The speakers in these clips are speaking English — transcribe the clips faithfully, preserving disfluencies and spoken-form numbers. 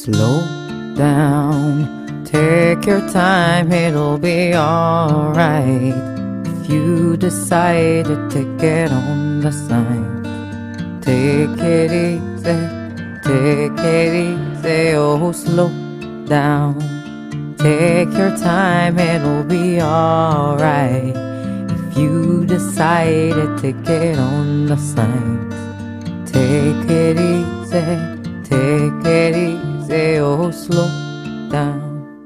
Slow down, take your time, it'll be alright. If you decide to take it on the sign, take it easy, take it easy, oh slow down. Take your time, it'll be alright. If you decide to take it on the signs, take it easy, take it easy, oh slow down.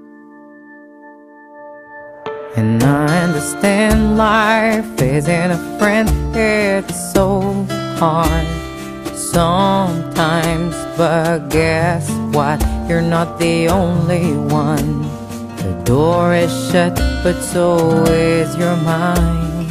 And I understand life isn't a friend, it's so hard sometimes, but guess what? You're not the only one. The door is shut, but so is your mind.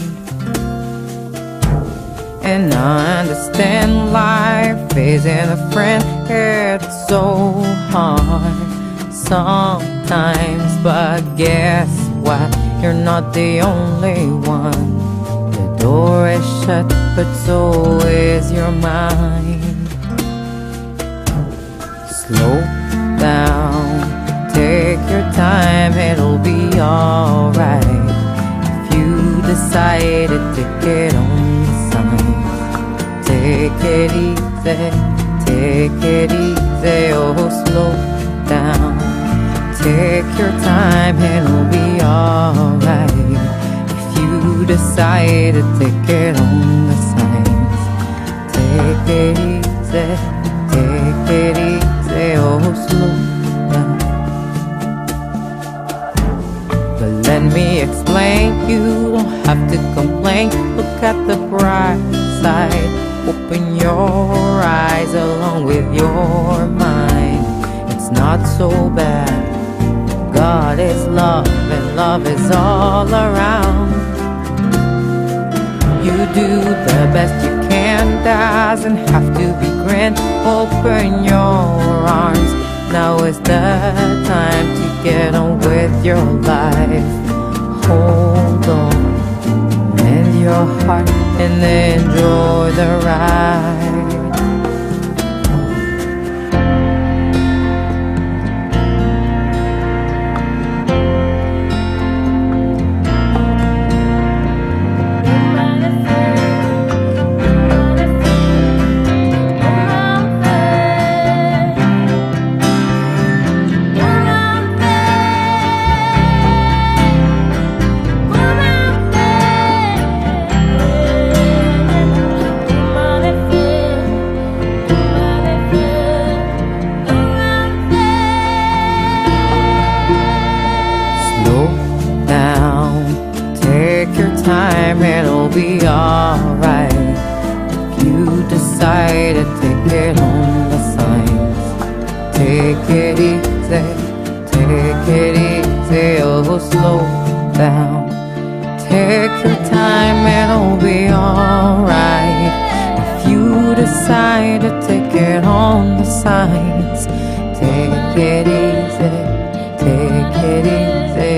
And I understand life isn't a friend, it's so hard sometimes, but guess what? You're not the only one. The door is shut, but so is your mind. Slow down, take your time, it'll be alright. If you decide to take it on the signs, take it easy, take it easy, oh slow down. Take your time, it'll be alright. If you decide to take it on the signs, take it easy, take it easy, oh slow down. But let me explain, you don't have to complain. Look at the bright side, open your eyes along with your mind. It's not so bad. God is love and love is all around. You do the best you can, doesn't have to be grand. Open your arms, now is the time to get on with your life. Hold on, mend your heart and enjoy the ride. Take your time, it'll be alright. If you decide to take it on the signs, take it easy, take it easy, oh slow down. Take your time, it'll be alright. If you decide to take it on the signs, take it easy, take it easy,